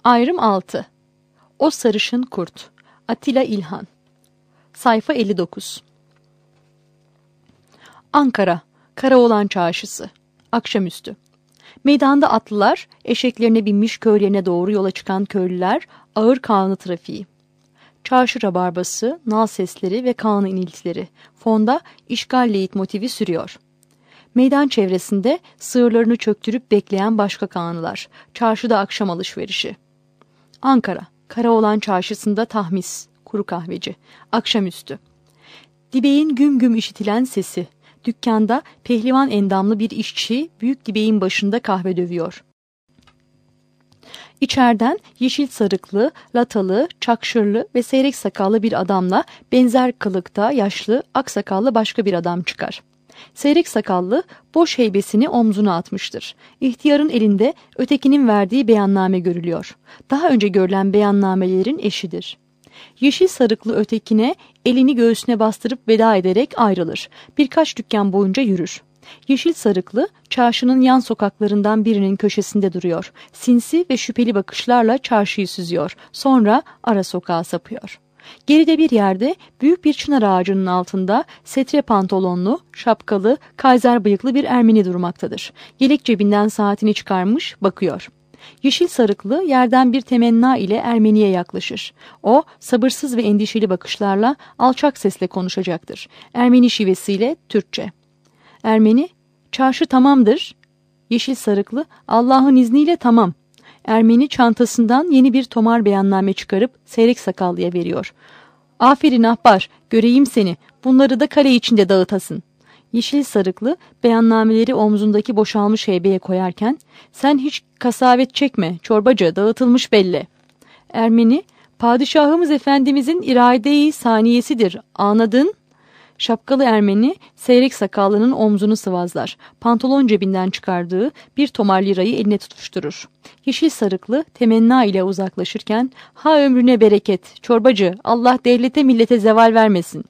Ayrım 6. O Sarışın Kurt. Atilla İlhan. Sayfa 59. Ankara, Karaoğlan Çarşısı. Akşamüstü. Meydanda atlılar, eşeklerine binmiş köylerine doğru yola çıkan köylüler, ağır Kaan'ı trafiği. Çarşı rabarbası, nal sesleri ve Kaan'ın iniltileri. Fonda işgal leitmotifi sürüyor. Meydan çevresinde sığırlarını çöktürüp bekleyen başka Kaanlılar. Çarşıda akşam alışverişi. Ankara, Karaoğlan Çarşısı'nda tahmis, kuru kahveci. Akşamüstü. Dibeğin güm güm işitilen sesi. Dükkanda pehlivan endamlı bir işçi büyük dibeğin başında kahve dövüyor. İçeriden yeşil sarıklı, latalı, çakşırlı ve seyrek sakallı bir adamla benzer kılıkta yaşlı, aksakallı başka bir adam çıkar. Seyrek sakallı boş heybesini omzuna atmıştır. İhtiyarın elinde ötekinin verdiği beyanname görülüyor. Daha önce görülen beyannamelerin eşidir. Yeşil sarıklı ötekine elini göğsüne bastırıp veda ederek ayrılır. Birkaç dükkan boyunca yürür. Yeşil sarıklı çarşının yan sokaklarından birinin köşesinde duruyor. Sinsi ve şüpheli bakışlarla çarşıyı süzüyor. Sonra ara sokağa sapıyor. Geride bir yerde büyük bir çınar ağacının altında setre pantolonlu, şapkalı, kayzer bıyıklı bir Ermeni durmaktadır. Yelek cebinden saatini çıkarmış, bakıyor. Yeşil sarıklı yerden bir temenna ile Ermeni'ye yaklaşır. O sabırsız ve endişeli bakışlarla alçak sesle konuşacaktır. Ermeni şivesiyle Türkçe. Ermeni, çarşı tamamdır. Yeşil sarıklı, Allah'ın izniyle tamam. Ermeni çantasından yeni bir tomar beyanname çıkarıp seyrek sakallıya veriyor. Aferin ahbar, göreyim seni. Bunları da kale içinde dağıtasın. Yeşil sarıklı beyannameleri omzundaki boşalmış heybeye koyarken, sen hiç kasavet çekme, çorbacı dağıtılmış belli. Ermeni, padişahımız efendimizin irade-i saniyesidir, anladın? Şapkalı Ermeni seyrek sakallının omzunu sıvazlar. Pantolon cebinden çıkardığı bir tomar lirayı eline tutuşturur. Yeşil sarıklı temenna ile uzaklaşırken, ha ömrüne bereket, çorbacı, Allah devlete millete zeval vermesin.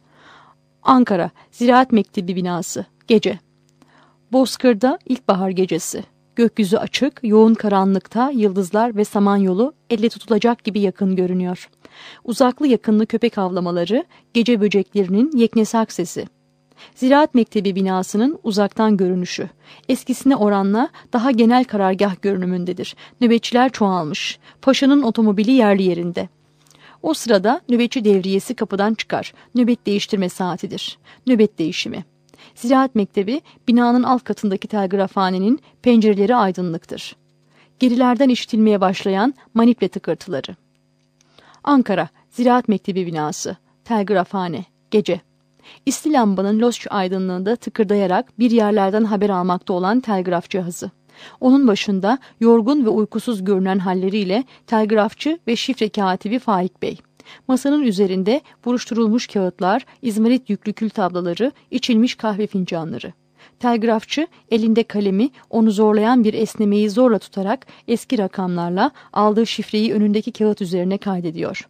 Ankara, Ziraat Mektebi binası. Gece. Bozkır'da ilkbahar gecesi. Gökyüzü açık, yoğun karanlıkta yıldızlar ve samanyolu elle tutulacak gibi yakın görünüyor. Uzaklı yakınlı köpek avlamaları, gece böceklerinin yeknesak sesi. Ziraat Mektebi binasının uzaktan görünüşü. Eskisine oranla daha genel karargah görünümündedir. Nöbetçiler çoğalmış. Paşanın otomobili yerli yerinde. O sırada nöbetçi devriyesi kapıdan çıkar. Nöbet değiştirme saatidir. Nöbet değişimi. Ziraat Mektebi, binanın alt katındaki telgrafhanenin pencereleri aydınlıktır. Gerilerden işitilmeye başlayan maniple tıkırtıları. Ankara, Ziraat Mektebi binası. Telgrafhane. Gece. İsli lambanın loş aydınlığında tıkırdayarak bir yerlerden haber almakta olan telgraf cihazı. Onun başında yorgun ve uykusuz görünen halleriyle telgrafçı ve şifre katibi Faik Bey. Masanın üzerinde buruşturulmuş kağıtlar, izmarit yüklü kül tablaları, içilmiş kahve fincanları. Telgrafçı elinde kalemi onu zorlayan bir esnemeyi zorla tutarak eski rakamlarla aldığı şifreyi önündeki kağıt üzerine kaydediyor.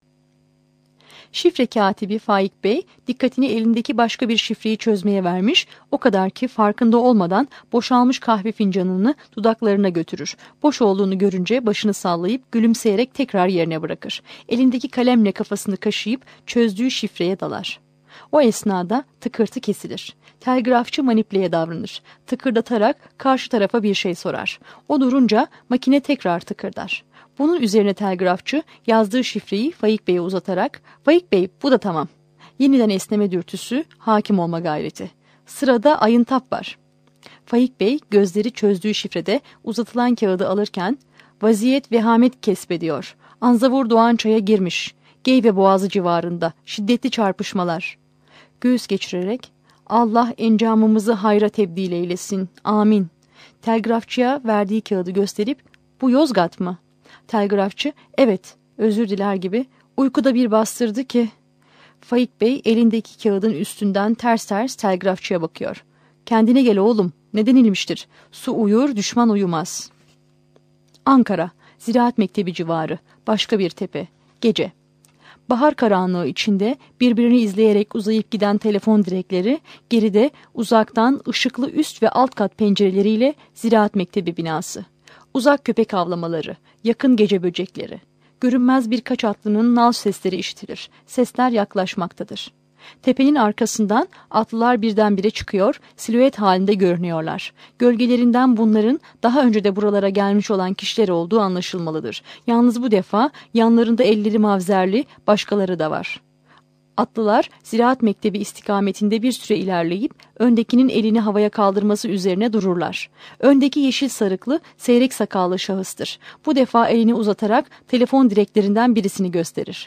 Şifre katibi Faik Bey dikkatini elindeki başka bir şifreyi çözmeye vermiş, o kadar ki farkında olmadan boşalmış kahve fincanını dudaklarına götürür. Boş olduğunu görünce başını sallayıp gülümseyerek tekrar yerine bırakır. Elindeki kalemle kafasını kaşıyıp çözdüğü şifreye dalar. O esnada tıkırtı kesilir. Telgrafçı manipleye davranır. Tıkırdatarak karşı tarafa bir şey sorar. O durunca makine tekrar tıkırdar. Bunun üzerine telgrafçı yazdığı şifreyi Faik Bey'e uzatarak, "Faik Bey, bu da tamam." Yeniden esneme dürtüsü, hakim olma gayreti. Sırada Ayıntap var. Faik Bey gözleri çözdüğü şifrede uzatılan kağıdı alırken, "Vaziyet vehamet kesbediyor. Anzavur Doğançay'a girmiş. Geyve Boğazı civarında. Şiddetli çarpışmalar." Göğüs geçirerek, "Allah encamımızı hayra tebdil eylesin. Amin." Telgrafçıya verdiği kağıdı gösterip, "Bu Yozgat mı?" Telgrafçı, "Evet," özür diler gibi, "uykuda bir bastırdı ki." Faik Bey elindeki kağıdın üstünden ters ters telgrafçıya bakıyor. "Kendine gel oğlum, ne denilmiştir? Su uyur, düşman uyumaz." Ankara, Ziraat Mektebi civarı, başka bir tepe, gece. Bahar karanlığı içinde birbirini izleyerek uzayıp giden telefon direkleri, geride uzaktan ışıklı üst ve alt kat pencereleriyle Ziraat Mektebi binası. Uzak köpek avlamaları, yakın gece böcekleri. Görünmez birkaç atlının nal sesleri işitilir. Sesler yaklaşmaktadır. Tepenin arkasından atlılar birdenbire çıkıyor, silüet halinde görünüyorlar. Gölgelerinden bunların daha önce de buralara gelmiş olan kişiler olduğu anlaşılmalıdır. Yalnız bu defa yanlarında elleri mavzerli başkaları da var. Atlılar Ziraat Mektebi istikametinde bir süre ilerleyip öndekinin elini havaya kaldırması üzerine dururlar. Öndeki yeşil sarıklı, seyrek sakallı şahıstır. Bu defa elini uzatarak telefon direklerinden birisini gösterir.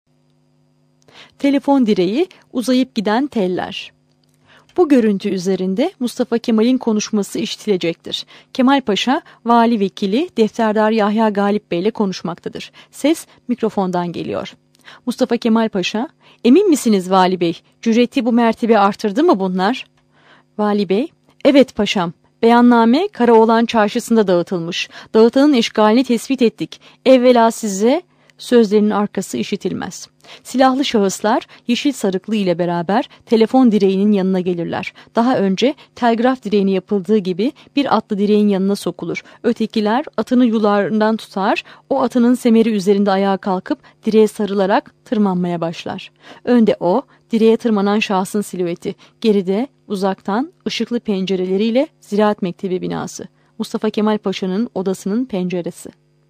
Telefon direği, uzayıp giden teller. Bu görüntü üzerinde Mustafa Kemal'in konuşması işitilecektir. Kemal Paşa, vali vekili Defterdar Yahya Galip Bey ile konuşmaktadır. Ses mikrofondan geliyor. Mustafa Kemal Paşa, emin misiniz vali bey, cüreti bu mertebe artırdı mı bunlar? Vali bey, evet paşam, beyanname Karaoğlan çarşısında dağıtılmış. Dağıtanın eşgalini tespit ettik. Evvela size sözlerinin arkası işitilmez. Silahlı şahıslar yeşil sarıklı ile beraber telefon direğinin yanına gelirler. Daha önce telgraf direğini yapıldığı gibi bir atlı direğin yanına sokulur. Ötekiler atını yularından tutar, o atının semeri üzerinde ayağa kalkıp direğe sarılarak tırmanmaya başlar. Önde o, direğe tırmanan şahsın silüeti, geride uzaktan ışıklı pencereleriyle Ziraat Mektebi binası. Mustafa Kemal Paşa'nın odasının penceresi.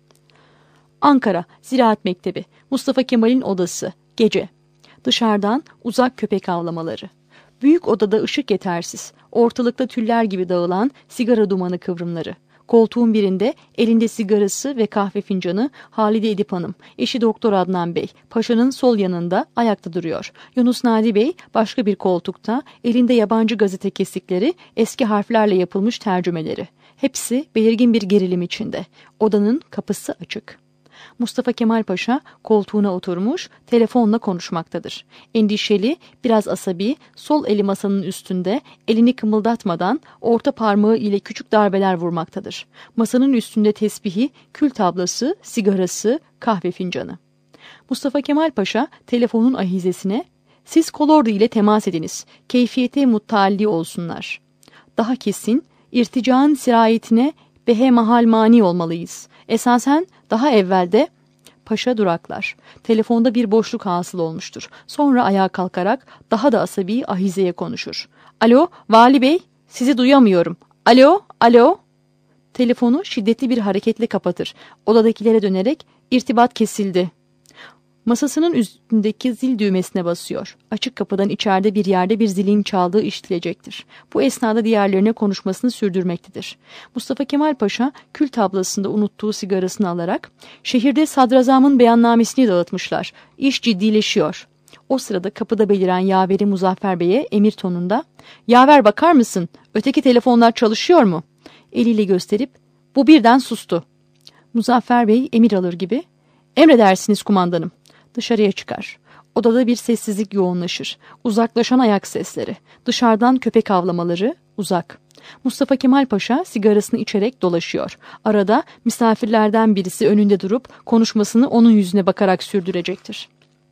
Ankara, Ziraat Mektebi, Mustafa Kemal'in odası, gece. Dışarıdan uzak köpek avlamaları. Büyük odada ışık yetersiz, ortalıkta tüller gibi dağılan sigara dumanı kıvrımları. Koltuğun birinde elinde sigarası ve kahve fincanı Halide Edip Hanım, eşi Doktor Adnan Bey, paşanın sol yanında ayakta duruyor. Yunus Nadi Bey başka bir koltukta, elinde yabancı gazete kesikleri, eski harflerle yapılmış tercümeleri. Hepsi belirgin bir gerilim içinde. Odanın kapısı açık. Mustafa Kemal Paşa koltuğuna oturmuş, telefonla konuşmaktadır. Endişeli, biraz asabi, sol eli masanın üstünde, elini kımıldatmadan orta parmağı ile küçük darbeler vurmaktadır. Masanın üstünde tesbihi, kül tablası, sigarası, kahve fincanı. Mustafa Kemal Paşa telefonun ahizesine, "Siz kolordu ile temas ediniz, keyfiyete muttalli olsunlar. Daha kesin, irticağın sirayetine behemahal mani olmalıyız. Esasen daha evvelde..." Paşa duraklar. Telefonda bir boşluk hasıl olmuştur. Sonra ayağa kalkarak daha da asabi ahizeye konuşur. "Alo, vali bey, sizi duyamıyorum. Alo, alo." Telefonu şiddetli bir hareketle kapatır. Odadakilere dönerek, "İrtibat kesildi." Masasının üstündeki zil düğmesine basıyor. Açık kapıdan içeride bir yerde bir zilin çaldığı işitilecektir. Bu esnada diğerlerine konuşmasını sürdürmektedir. Mustafa Kemal Paşa kül tablasında unuttuğu sigarasını alarak, "Şehirde sadrazamın beyannamesini dağıtmışlar. İş ciddileşiyor." O sırada kapıda beliren yaveri Muzaffer Bey'e emir tonunda, "Yaver bakar mısın? Öteki telefonlar çalışıyor mu?" Eliyle gösterip, "Bu birden sustu." Muzaffer Bey emir alır gibi, "Emredersiniz kumandanım." Dışarıya çıkar. Odada bir sessizlik yoğunlaşır. Uzaklaşan ayak sesleri. Dışarıdan köpek avlamaları, uzak. Mustafa Kemal Paşa sigarasını içerek dolaşıyor. Arada misafirlerden birisi önünde durup konuşmasını onun yüzüne bakarak sürdürecektir.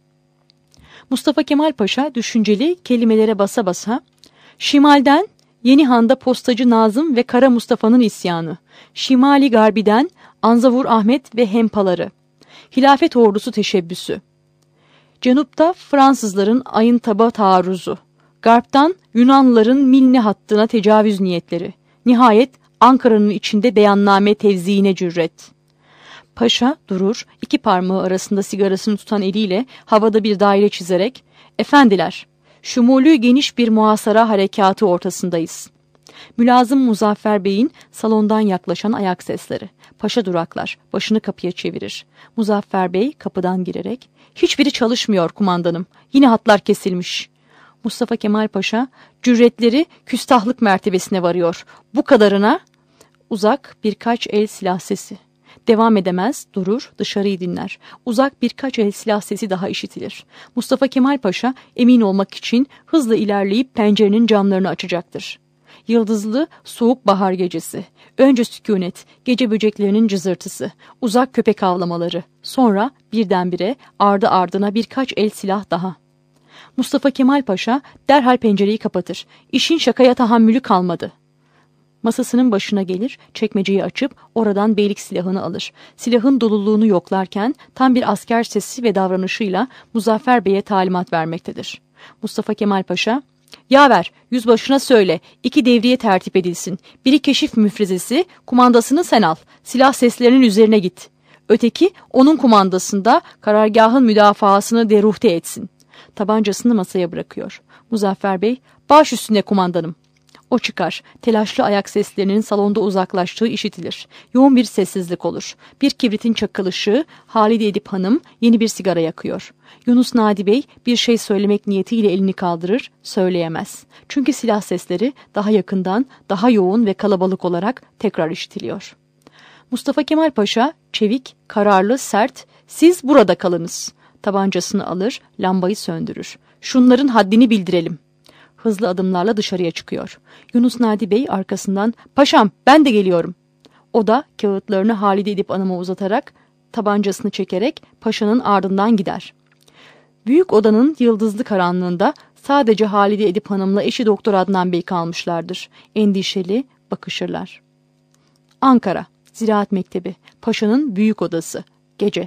Mustafa Kemal Paşa düşünceli kelimelere basa basa, "Şimalden Yeni Han'da postacı Nazım ve Kara Mustafa'nın isyanı. Şimali Garbi'den Anzavur Ahmet ve hempaları. Hilafet ordusu teşebbüsü. Cenupta Fransızların ayın taba taarruzu. Garptan Yunanlıların Milne hattına tecavüz niyetleri. Nihayet Ankara'nın içinde beyanname tevziine cüret." Paşa durur, iki parmağı arasında sigarasını tutan eliyle havada bir daire çizerek, "Efendiler, şumulü geniş bir muhasara harekatı ortasındayız." Mülazım Muzaffer Bey'in salondan yaklaşan ayak sesleri. Paşa duraklar, başını kapıya çevirir. Muzaffer Bey kapıdan girerek, "Hiçbiri çalışmıyor kumandanım, yine hatlar kesilmiş." Mustafa Kemal Paşa, "Cüretleri küstahlık mertebesine varıyor. Bu kadarına..." Uzak birkaç el silah sesi. Devam edemez, durur, dışarıyı dinler. Uzak birkaç el silah sesi daha işitilir. Mustafa Kemal Paşa emin olmak için hızla ilerleyip pencerenin camlarını açacaktır. Yıldızlı, soğuk bahar gecesi. Önce sükunet, gece böceklerinin cızırtısı, uzak köpek avlamaları. Sonra birdenbire ardı ardına birkaç el silah daha. Mustafa Kemal Paşa derhal pencereyi kapatır. İşin şakaya tahammülü kalmadı. Masasının başına gelir, çekmeceyi açıp oradan beylik silahını alır. Silahın doluluğunu yoklarken tam bir asker sesi ve davranışıyla Muzaffer Bey'e talimat vermektedir. Mustafa Kemal Paşa, "Yaver, yüzbaşına söyle, 2 devriye tertip edilsin. Biri keşif müfrezesi, kumandasını sen al. Silah seslerinin üzerine git. Öteki onun kumandasında karargahın müdafaasını deruhte etsin." Tabancasını masaya bırakıyor. Muzaffer Bey, "Baş üstüne kumandanım." O çıkar. Telaşlı ayak seslerinin salonda uzaklaştığı işitilir. Yoğun bir sessizlik olur. Bir kibritin çakılışı, Halide Edip Hanım yeni bir sigara yakıyor. Yunus Nadi Bey bir şey söylemek niyetiyle elini kaldırır, söyleyemez. Çünkü silah sesleri daha yakından, daha yoğun ve kalabalık olarak tekrar işitiliyor. Mustafa Kemal Paşa, çevik, kararlı, sert, "Siz burada kalınız." Tabancasını alır, lambayı söndürür. "Şunların haddini bildirelim." Hızlı adımlarla dışarıya çıkıyor. Yunus Nadi Bey arkasından, "Paşam, ben de geliyorum." O da kağıtlarını Halide Edip Hanım'a uzatarak, tabancasını çekerek paşanın ardından gider. Büyük odanın yıldızlı karanlığında sadece Halide Edip Hanım'la eşi Doktor Adnan Bey kalmışlardır. Endişeli bakışırlar. Ankara, Ziraat Mektebi, paşanın büyük odası, gece.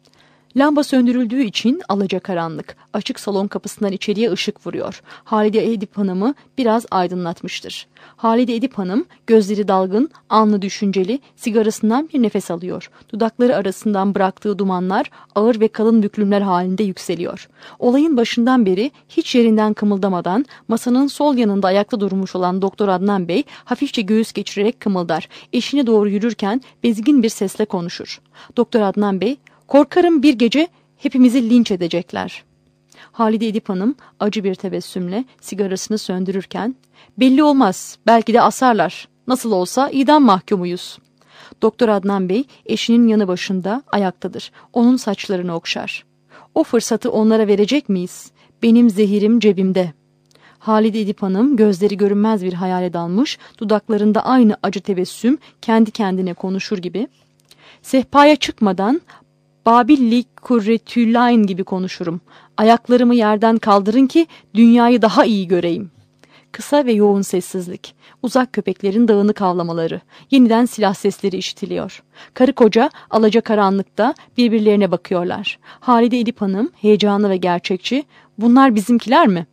Lamba söndürüldüğü için alacakaranlık. Açık salon kapısından içeriye ışık vuruyor. Halide Edip Hanım'ı biraz aydınlatmıştır. Halide Edip Hanım gözleri dalgın, alnı düşünceli, sigarasından bir nefes alıyor. Dudakları arasından bıraktığı dumanlar ağır ve kalın büklümler halinde yükseliyor. Olayın başından beri hiç yerinden kımıldamadan masanın sol yanında ayakta durmuş olan Doktor Adnan Bey hafifçe göğüs geçirerek kımıldar. Eşine doğru yürürken bezgin bir sesle konuşur. Doktor Adnan Bey, "Korkarım bir gece hepimizi linç edecekler." Halide Edip Hanım acı bir tebessümle sigarasını söndürürken, "Belli olmaz, belki de asarlar. Nasıl olsa idam mahkumuyuz." Doktor Adnan Bey eşinin yanı başında ayaktadır. Onun saçlarını okşar. "O fırsatı onlara verecek miyiz? Benim zehirim cebimde." Halide Edip Hanım gözleri görünmez bir hayale dalmış, dudaklarında aynı acı tebessüm kendi kendine konuşur gibi, "Sehpaya çıkmadan Babilli Kurretüllayn gibi konuşurum. Ayaklarımı yerden kaldırın ki dünyayı daha iyi göreyim." Kısa ve yoğun sessizlik. Uzak köpeklerin dağınık havlamaları. Yeniden silah sesleri işitiliyor. Karı koca alacakaranlıkta birbirlerine bakıyorlar. Halide Edip Hanım heyecanlı ve gerçekçi, "Bunlar bizimkiler mi?"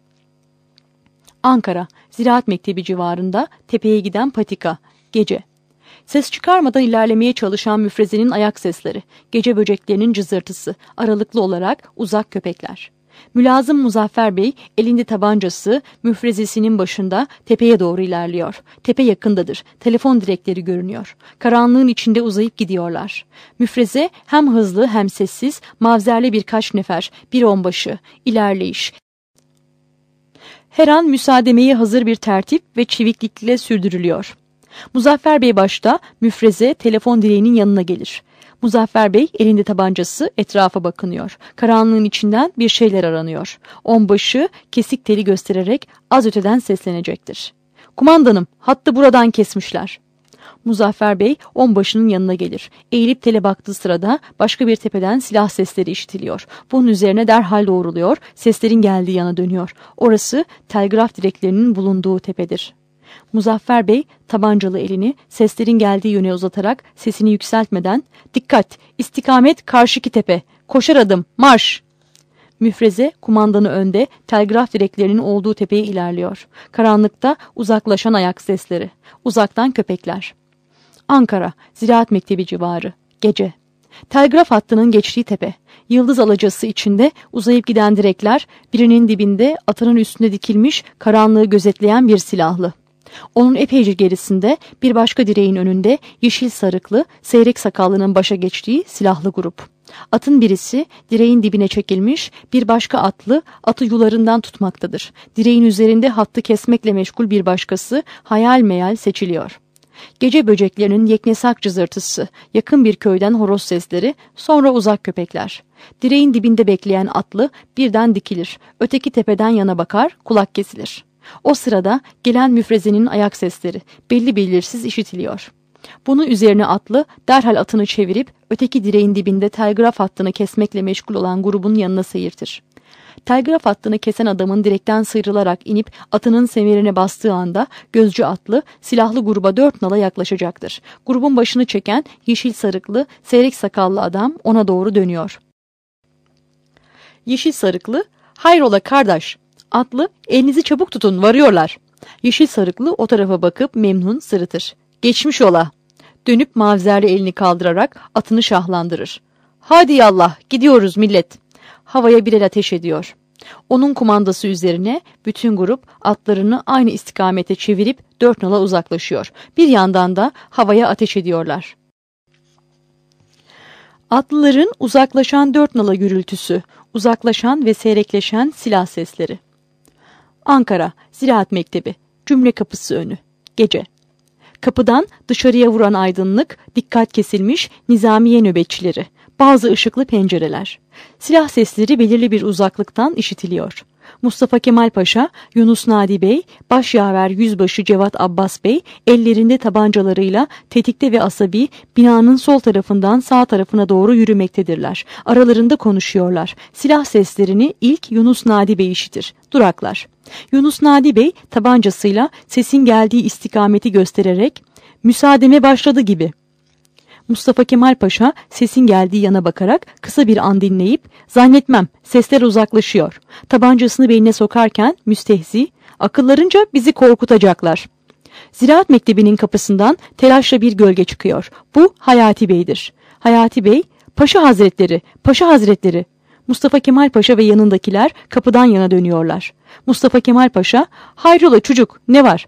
Ankara, Ziraat Mektebi civarında tepeye giden patika. Gece. Ses çıkarmadan ilerlemeye çalışan müfrezenin ayak sesleri, gece böceklerinin cızırtısı, aralıklı olarak uzak köpekler. Mülazım Muzaffer Bey elinde tabancası müfrezesinin başında tepeye doğru ilerliyor. Tepe yakındadır. Telefon direkleri görünüyor. Karanlığın içinde uzayıp gidiyorlar. Müfreze hem hızlı hem sessiz, mavzerli birkaç nefer, bir onbaşı, ilerleyiş. Her an müsaademeye hazır bir tertip ve çeviklikle sürdürülüyor. Muzaffer Bey başta, müfreze telefon direğinin yanına gelir. Muzaffer Bey elinde tabancası etrafa bakınıyor. Karanlığın içinden bir şeyler aranıyor. Onbaşı kesik teli göstererek az öteden seslenecektir. "Kumandanım, hattı buradan kesmişler." Muzaffer Bey onbaşının yanına gelir. Eğilip tele baktığı sırada başka bir tepeden silah sesleri işitiliyor. Bunun üzerine derhal doğruluyor, seslerin geldiği yana dönüyor. Orası telgraf direklerinin bulunduğu tepedir. Muzaffer Bey tabancalı elini seslerin geldiği yöne uzatarak sesini yükseltmeden, "Dikkat, istikamet karşıki tepe, koşar adım, marş!" Müfreze kumandanı önde, telgraf direklerinin olduğu tepeye ilerliyor. Karanlıkta uzaklaşan ayak sesleri, uzaktan köpekler. Ankara, Ziraat Mektebi civarı, gece. Telgraf hattının geçtiği tepe. Yıldız alacası içinde uzayıp giden direkler, birinin dibinde atının üstünde dikilmiş karanlığı gözetleyen bir silahlı. Onun epeyce gerisinde bir başka direğin önünde yeşil sarıklı, seyrek sakallının başa geçtiği silahlı grup. Atın birisi direğin dibine çekilmiş, bir başka atlı atı yularından tutmaktadır. Direğin üzerinde hattı kesmekle meşgul bir başkası hayal meyal seçiliyor. Gece böceklerinin yeknesak cızırtısı, yakın bir köyden horoz sesleri, sonra uzak köpekler. Direğin dibinde bekleyen atlı birden dikilir, öteki tepeden yana bakar, kulak kesilir. O sırada gelen müfrezenin ayak sesleri belli belirsiz işitiliyor. Bunun üzerine atlı derhal atını çevirip öteki direğin dibinde telgraf hattını kesmekle meşgul olan grubun yanına seyirtir. Telgraf hattını kesen adamın direkten sıyrılarak inip atının semerine bastığı anda gözcü atlı silahlı gruba 4 nala yaklaşacaktır. Grubun başını çeken yeşil sarıklı, seyrek sakallı adam ona doğru dönüyor. Yeşil sarıklı, "Hayrola kardeş?" Atlı, "Elinizi çabuk tutun, varıyorlar." Yeşil sarıklı o tarafa bakıp memnun sırıtır. "Geçmiş ola." Dönüp mavzerli elini kaldırarak atını şahlandırır. "Hadi yallah, gidiyoruz millet." Havaya bir el ateş ediyor. Onun kumandası üzerine bütün grup atlarını aynı istikamete çevirip 4 nala uzaklaşıyor. Bir yandan da havaya ateş ediyorlar. Atlıların uzaklaşan 4 nala gürültüsü, uzaklaşan ve seyrekleşen silah sesleri. Ankara, Ziraat Mektebi, Cümle Kapısı önü, gece. Kapıdan dışarıya vuran aydınlık, dikkat kesilmiş nizamiye nöbetçileri, bazı ışıklı pencereler. Silah sesleri belirli bir uzaklıktan işitiliyor. Mustafa Kemal Paşa, Yunus Nadi Bey, Başyaver Yüzbaşı Cevat Abbas Bey ellerinde tabancalarıyla tetikte ve asabi binanın sol tarafından sağ tarafına doğru yürümektedirler. Aralarında konuşuyorlar. Silah seslerini ilk Yunus Nadi Bey işitir. Duraklar. Yunus Nadi Bey tabancasıyla sesin geldiği istikameti göstererek "Müsaademe başladı gibi." Mustafa Kemal Paşa sesin geldiği yana bakarak kısa bir an dinleyip "Zannetmem, sesler uzaklaşıyor." Tabancasını beline sokarken müstehzi, "Akıllarınca bizi korkutacaklar." Ziraat Mektebi'nin kapısından telaşla bir gölge çıkıyor. Bu Hayati Bey'dir. Hayati Bey, "Paşa Hazretleri, Paşa Hazretleri." Mustafa Kemal Paşa ve yanındakiler kapıdan yana dönüyorlar. Mustafa Kemal Paşa, "Hayrola çocuk, ne var?"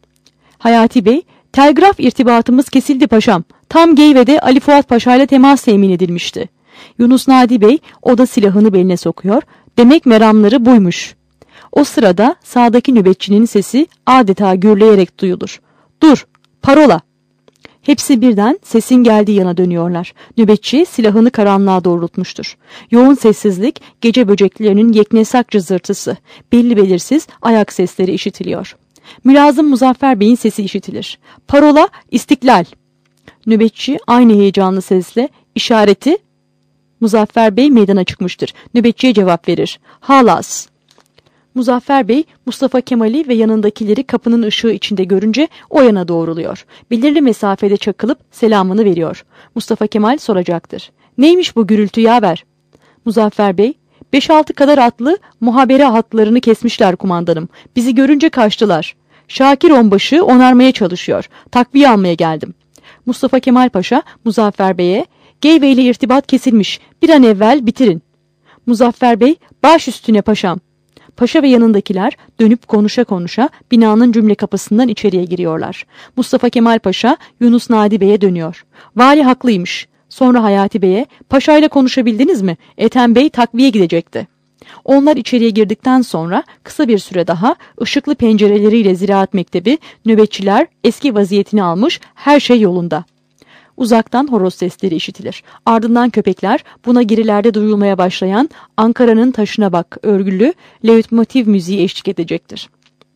Hayati Bey, "Telgraf irtibatımız kesildi paşam. Tam Geyve'de Ali Fuat Paşa ile temas temin edilmişti." Yunus Nadi Bey o da silahını beline sokuyor. Demek meramları buymuş. O sırada sağdaki nöbetçinin sesi adeta gürleyerek duyulur. "Dur, parola." Hepsi birden sesin geldiği yana dönüyorlar. Nöbetçi silahını karanlığa doğrultmuştur. Yoğun sessizlik, gece böceklerinin yeknesak cızırtısı, belli belirsiz ayak sesleri işitiliyor. Mülazım Muzaffer Bey'in sesi işitilir. "Parola, İstiklal." Nöbetçi aynı heyecanlı sesle "İşareti." Muzaffer Bey meydana çıkmıştır. Nöbetçiye cevap verir. "Halas." Muzaffer Bey, Mustafa Kemal'i ve yanındakileri kapının ışığı içinde görünce o yana doğruluyor. Belirli mesafede çakılıp selamını veriyor. Mustafa Kemal soracaktır. "Neymiş bu gürültü yaver?" Muzaffer Bey, "5-6 kadar atlı muhabere hatlarını kesmişler kumandanım. Bizi görünce kaçtılar. Şakir onbaşı onarmaya çalışıyor. Takviye almaya geldim." Mustafa Kemal Paşa, Muzaffer Bey'e, "Geyve ile irtibat kesilmiş. Bir an evvel bitirin." Muzaffer Bey, "Baş üstüne paşam." Paşa ve yanındakiler dönüp konuşa konuşa binanın cümle kapısından içeriye giriyorlar. Mustafa Kemal Paşa Yunus Nadi Bey'e dönüyor. "Vali haklıymış." Sonra Hayati Bey'e, "Paşa'yla konuşabildiniz mi? Ethem Bey takviye gidecekti." Onlar içeriye girdikten sonra kısa bir süre daha ışıklı pencereleriyle Ziraat Mektebi, nöbetçiler eski vaziyetini almış, her şey yolunda. Uzaktan horoz sesleri işitilir. Ardından köpekler buna girilerde duyulmaya başlayan "Ankara'nın taşına bak" örgülü leitmotiv müziği eşlik edecektir.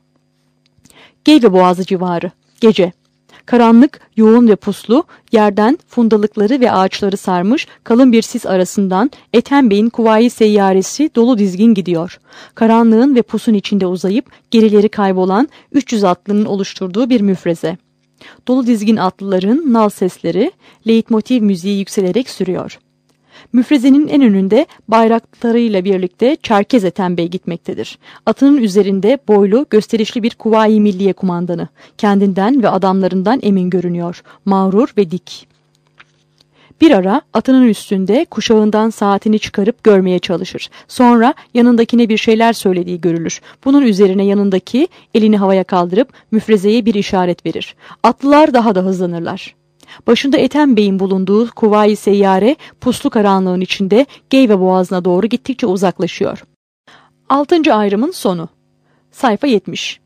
Geyve Boğazı civarı. Gece. Karanlık, yoğun ve puslu, yerden fundalıkları ve ağaçları sarmış kalın bir sis arasından Ethem Bey'in kuvayi seyyaresi dolu dizgin gidiyor. Karanlığın ve pusun içinde uzayıp gerileri kaybolan 300 atlının oluşturduğu bir müfreze. Dolu dizgin atlıların nal sesleri, leitmotiv müziği yükselerek sürüyor. Müfrezenin en önünde bayraklarıyla birlikte Çerkez Ethem Bey gitmektedir. Atının üzerinde boylu, gösterişli bir Kuvayi Milliye kumandanı. Kendinden ve adamlarından emin görünüyor. Mağrur ve dik. Bir ara atının üstünde kuşağından saatini çıkarıp görmeye çalışır. Sonra yanındakine bir şeyler söylediği görülür. Bunun üzerine yanındaki elini havaya kaldırıp müfrezeye bir işaret verir. Atlılar daha da hızlanırlar. Başında Ethem Bey'in bulunduğu Kuvayi Seyyare puslu karanlığın içinde Geyve Boğazı'na doğru gittikçe uzaklaşıyor. 6. ayrımın sonu. Sayfa 70.